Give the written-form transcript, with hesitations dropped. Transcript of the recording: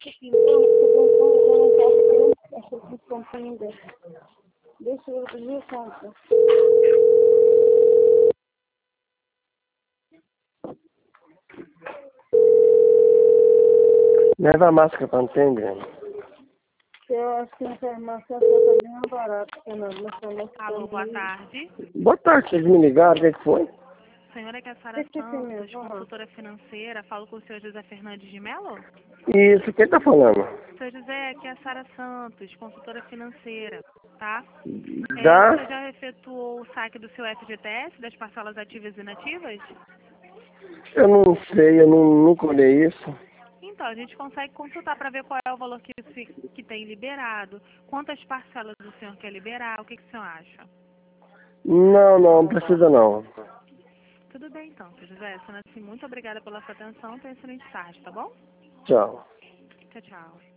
Então, eu não quero comprar ainda. Deixa eu abrir a conta. Leva a máscara para não ter engano. Eu acho que a informação está bem mais barata, Fernando. Alô, boa tarde. Boa tarde, vocês me ligaram, o que foi? Senhora que é Sara Santos, consultora financeira. Falo com o senhor José Fernandes de Mello? Isso, quem tá falando? Senhor José, aqui é a Sara Santos, consultora financeira, tá? O Da? senhor já efetuou o saque do seu FGTS, das parcelas ativas e inativas? Eu não sei, eu nunca olhei isso. Então, a gente consegue consultar para ver qual é o valor que tem liberado, quantas parcelas o senhor quer liberar, o que o senhor acha? Não precisa não. Tudo bem então, senhor José. Senhora, assim, muito obrigada pela sua atenção. Tenha excelente tarde, tá bom? Tchau. Tchau, tchau.